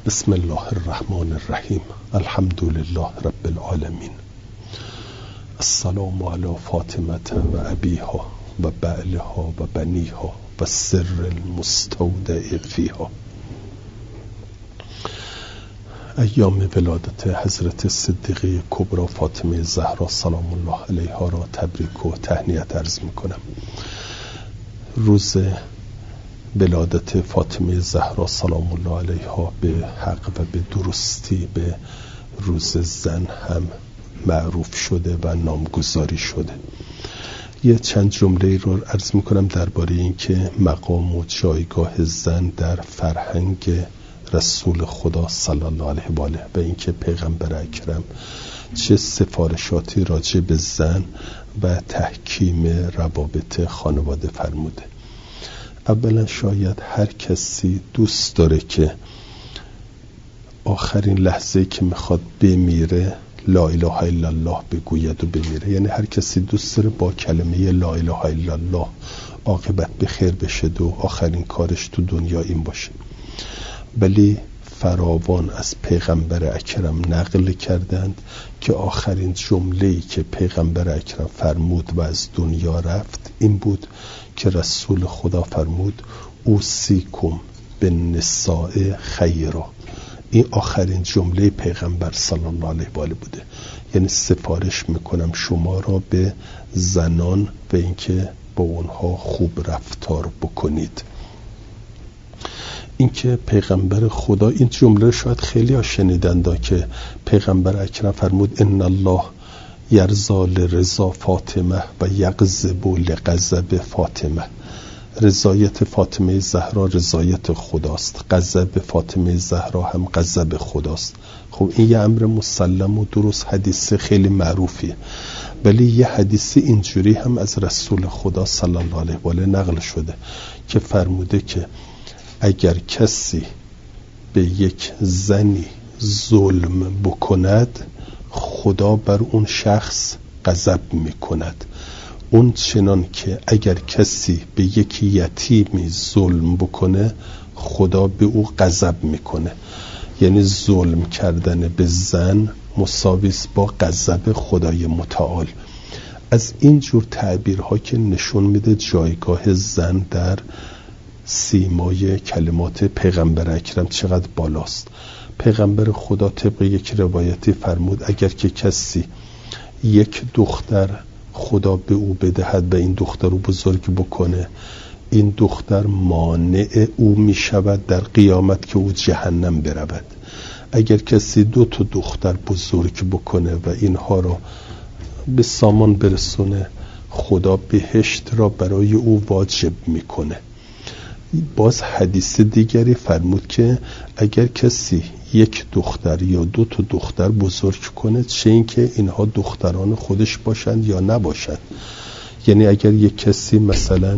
بسم الله الرحمن الرحیم. الحمد لله رب العالمین. السلام علی فاطمه و ابیها و بعلها و بنیها و سر المستودع فیها. ایام ولادت حضرت صدیقه کبری فاطمه زهرا سلام الله علیها را تبریک و تهنیت عرض میکنم. روز ولادت فاطمه زهرا سلام الله علیها به حق و به درستی به روز زن هم معروف شده و نامگذاری شده. یه چند جمله رو عرض میکنم درباره این که مقام و جایگاه زن در فرهنگ رسول خدا صلی الله علیه و آله و اینکه پیغمبر اکرم چه سفارشاتی راجع به زن و تحکیم روابط خانواده فرموده. اولا شاید هر کسی دوست داره که آخرین لحظه که میخواد بمیره لا اله الا الله بگوید و بمیره. یعنی هر کسی دوست داره با کلمه لا اله الا الله عاقبت به خیر بشه و آخرین کارش تو دنیا این باشه. ولی فراوان از پیغمبر اکرم نقل کردند که آخرین جمله‌ای که پیغمبر اکرم فرمود و از دنیا رفت این بود که رسول خدا فرمود اوصیکم بالنساء خیرا. این آخرین جمله پیغمبر صلی الله علیه و آله بوده. یعنی سفارش میکنم شما را به زنان و اینکه با اونها خوب رفتار بکنید. اینکه پیغمبر خدا این جمله شاید خیلی ها شنیدند که پیغمبر اکرم فرمود ان الله یرضا لرضا فاطمه و یغضب لغضب فاطمه. رضایت فاطمه زهرا رضایت خداست، غضب فاطمه زهرا هم غضب خداست. خب این یه امر مسلم و درست حدیث خیلی معروفیه. ولی یه حدیث اینجوری هم از رسول خدا صلی الله علیه و آله نقل شده که فرموده که اگر کسی به یک زنی ظلم بکند خدا بر اون شخص غضب میکند. اون چنان که اگر کسی به یک یتیمی ظلم بکنه خدا به او غضب میکنه. یعنی ظلم کردن به زن مساویس با غضب خدای متعال. از این جور تعبیرها که نشون میده جایگاه زن در سیمای کلمات پیغمبر اکرم چقدر بالاست. پیغمبر خدا طبق یک روایتی فرمود اگر که کسی یک دختر خدا به او بدهد و این دختر رو بزرگ بکنه این دختر مانع او می شود در قیامت که او جهنم برود. اگر کسی 2 دختر بزرگ بکنه و اینها رو به سامان برسونه خدا بهشت را برای او واجب میکنه. باز حدیث دیگری فرمود که اگر کسی 1 دختر یا 2 دختر بزرگ کنه چه این که اینها دختران خودش باشند یا نباشند. یعنی اگر یک کسی مثلا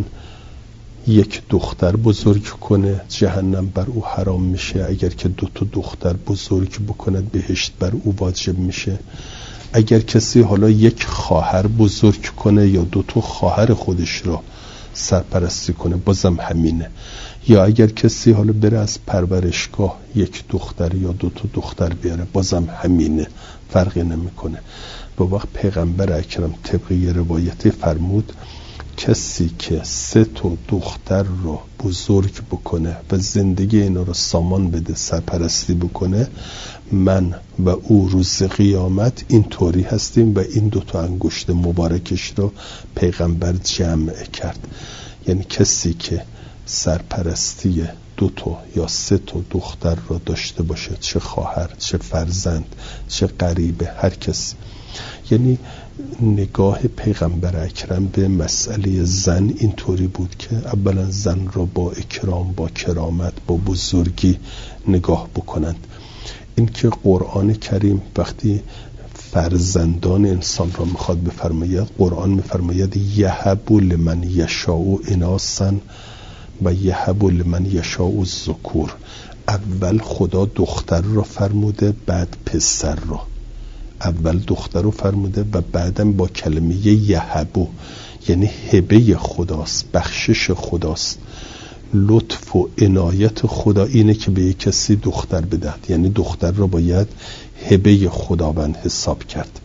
1 دختر بزرگ کنه جهنم بر او حرام میشه. اگر که 2 دختر بزرگ بکند بهشت بر او واجب میشه. اگر کسی حالا 1 خواهر بزرگ کنه یا 2 خواهر خودش را سرپرستی کنه بازم همینه. یا اگر کسی حالا بره از پرورشگاه 1 دختر یا 2 دختر بیاره بازم همینه، فرقی نمیکنه. با وقت پیغمبر اکرم طبق یه روایتی فرمود کسی که 3 دختر رو بزرگ بکنه و زندگی اینا رو سامان بده سرپرستی بکنه من و او روز قیامت این طوری هستیم و این 2 انگشت مبارکش رو پیغمبر جمع کرد. یعنی کسی که سرپرستی 2 یا 3 دختر رو داشته باشه چه خواهر چه فرزند چه قریبه هر کسی. یعنی نگاه پیغمبر اکرم به مسئله زن اینطوری بود که اولا زن را با اکرام با کرامت با بزرگی نگاه بکنند. این که قرآن کریم وقتی فرزندان انسان را میخواد بفرماید قرآن میفرماید یهب لمن یشاء اناثا و یهب لمن یشاء الذکور. اول خدا دختر را فرموده بعد پسر را. اول دختر رو فرموده و بعدم با کلمه یهبو یعنی هبه خداست، بخشش خداست. لطف و عنایت خدا اینه که به یک کسی دختر بدهد، یعنی دختر را باید هبه خداوند حساب کرد.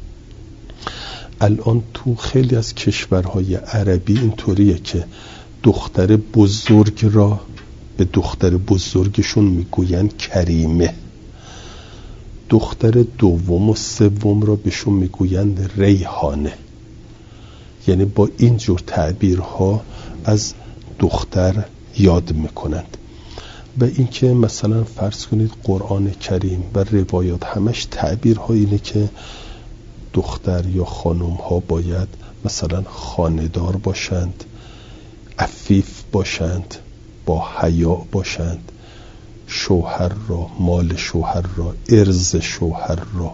الان تو خیلی از کشورهای عربی اینطوریه که دختر بزرگ را به دختر بزرگشون میگوین کریمه، دختر دوم و سوم را بهشون میگویند ریحانه. یعنی با اینجور تعبیرها از دختر یاد میکنند. و اینکه مثلا فرض کنید قرآن کریم و روایات همش تعبیرها اینه که دختر یا خانم ها باید مثلا خانه‌دار باشند، عفیف باشند، با حیا باشند، شوهر را، مال شوهر را، ارز شوهر را،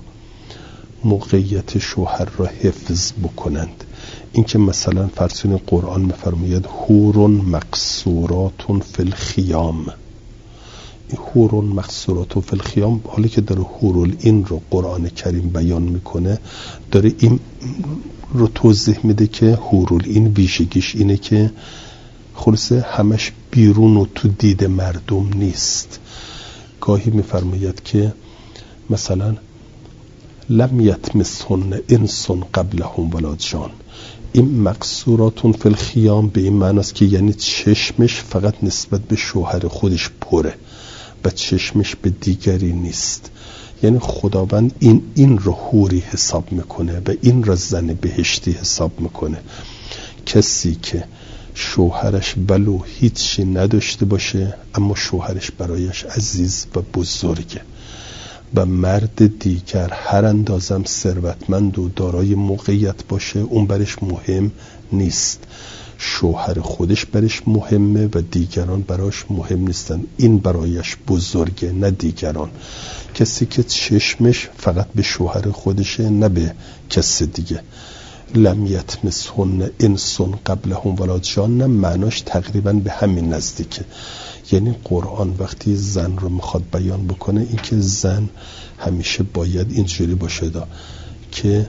موقعیت شوهر را حفظ بکنند. اینکه مثلا فرض کنید قرآن می‌فرماید حور مقصورات فی الخیام، این حور مقصورات فی الخیام، حالی که داره حورالعین رو قرآن کریم بیان میکنه، داره این رو توضیح میده که حورالعین ویژگیش اینه که خلاصه همش بیرون و تو دید مردم نیست. گاهی میفرماید که مثلا لم یطمثهن انس قبلهم ولا جان، این مقصوراتون فی الخیام به این معنی است که یعنی چشمش فقط نسبت به شوهر خودش پره و چشمش به دیگری نیست. یعنی خداوند این رو حوری حساب میکنه و این را زن بهشتی حساب میکنه. کسی که شوهرش ولو هیچی نداشته باشه اما شوهرش برایش عزیز و بزرگه و مرد دیگر هر اندازم ثروتمند و دارای موقعیت باشه اون برش مهم نیست، شوهر خودش برش مهمه و دیگران براش مهم نیستن، این برایش بزرگه نه دیگران. کسی که چشمش فقط به شوهر خودشه نه به کس دیگه. لم یطمثهن انس قبلهم ولا جان، نه معناش تقریبا به همین نزدیکه. یعنی قرآن وقتی زن رو میخواد بیان بکنه این که زن همیشه باید اینجوری باشه که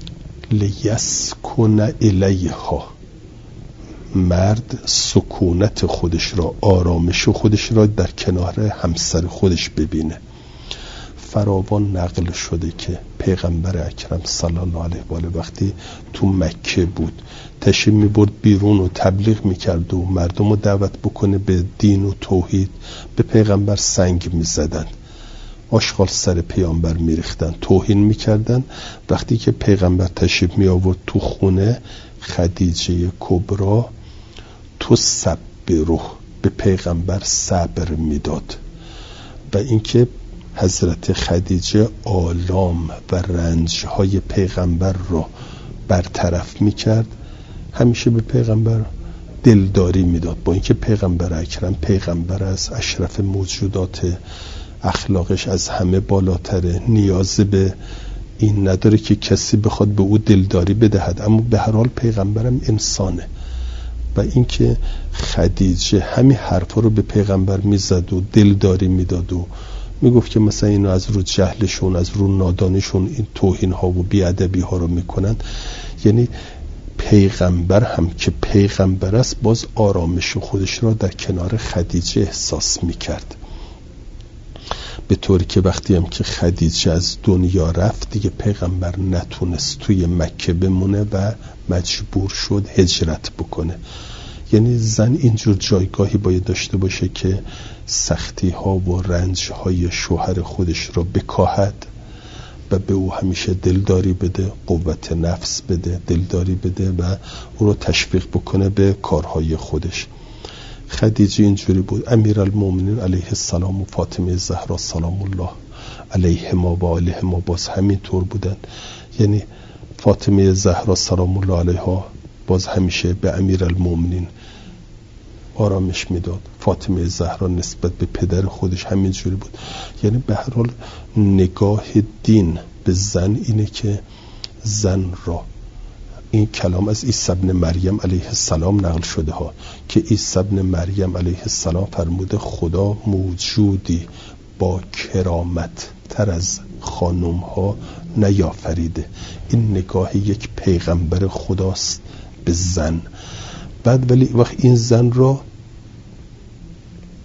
لیسکن الیها، مرد سکونت خودش را، آرامش خودش را در کنار همسر خودش ببینه. فراوان نقل شده که پیغمبر اکرم صلی الله علیه و آله وقتی تو مکه بود تشریف می‌برد بیرون و تبلیغ می‌کرد و مردم رو دعوت بکنه به دین و توحید، به پیغمبر سنگ می‌زدن، آشغال سر پیامبر می‌ریختن، توهین می‌کردن. وقتی که پیغمبر تشریف می‌آورد تو خونه، خدیجه کبرا تو صبرو به پیغمبر صبر میداد و اینکه حضرت خدیجه آلام و رنج‌های پیغمبر را برطرف می‌کرد، همیشه به پیغمبر دلداری میداد. با اینکه پیغمبر اکرم پیغمبر است، اشرف موجودات، اخلاقش از همه بالاتره، نیاز به این نداره که کسی بخواد به او دلداری بدهد، اما به هر حال پیغمبرم انسانه. و اینکه خدیجه همین حرفا رو به پیغمبر میزد و دلداری میداد و میگفت که مثلا اینو از رو جهلشون، از رو نادانیشون این توهین ها و بیادبی ها رو میکنن. یعنی پیغمبر هم که پیغمبر است باز آرامش خودش را در کنار خدیجه احساس میکرد، به طوری که وقتی هم که خدیجه از دنیا رفت دیگه پیغمبر نتونست توی مکه بمونه و مجبور شد هجرت بکنه. یعنی زن اینجور جایگاهی باید داشته باشه که سختی ها و رنج های شوهر خودش را بکاهد و به او همیشه دلداری بده، قوت نفس بده، دلداری بده و او را تشویق بکنه به کارهای خودش. خدیجه اینجوری بود. امیرالمومنین علیه السلام و فاطمه زهرا سلام الله علیهما و آلهما باز همین طور بودن. یعنی فاطمه زهرا سلام الله علیها باز همیشه به امیرالمومنین آرامش میداد. فاطمه زهرا نسبت به پدر خودش همینجوری بود. یعنی به هر حال نگاه دین به زن اینه که زن را، این کلام از عیسی ابن مریم علیه السلام نقل شده ها که عیسی ابن مریم علیه السلام فرموده خدا موجودی با کرامت تر از خانم ها نیافریده. این نگاه یک پیغمبر خداست به زن. بعد ولی وقت این زن را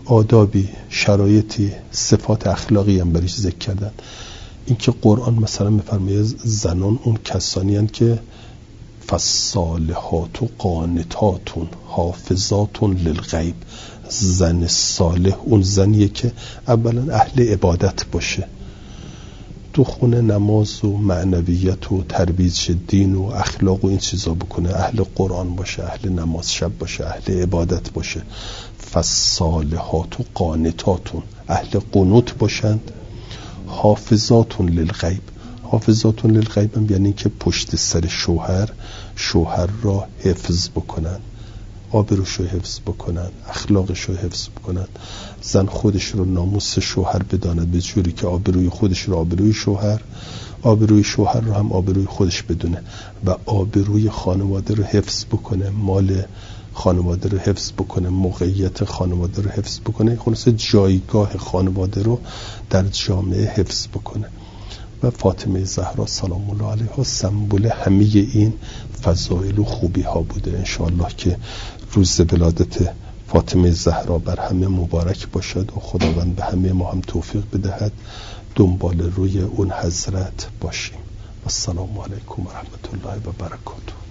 آدابی، شرایطی، صفات اخلاقی هم بریش ذکر کردن. اینکه قرآن مثلا میفرمایه زنان اون کسانی هستند که فالصالحات قانتات حافظات للغیب. زن صالح اون زنیه که اولا اهل عبادت باشه، تو خونه نماز و معنویت و ترویج دین و اخلاق و این چیزا بکنه، اهل قرآن باشه، اهل نماز شب باشه، اهل عبادت باشه. فالصالحات قانتات اهل قنوت باشند. حافظات للغیب. حافظات للغیب هم یعنی که پشت سر شوهر را حفظ بکنن، آبروش رو حفظ بکنن، اخلاقش رو حفظ بکنن. زن خودش رو ناموس شوهر بداند، به جوری که آبروی خودش رو آبروی شوهر، آبروی شوهر رو هم آبروی خودش بدونه و آبروی خانواده رو حفظ بکنه، مال خانواده رو حفظ بکنه، موقعیت خانواده رو حفظ بکنه، خلاص جایگاه خانواده رو در جامعه حفظ بکنه. و فاطمه زهرا سلام الله علیها سمبل همه این فضایل و خوبی ها بوده. انشاءالله که روز ولادت فاطمه زهرا بر همه مبارک باشد و خداوند به همه ما هم توفیق بدهد دنبال روی اون حضرت باشیم. السلام علیکم و رحمت الله و برکاته.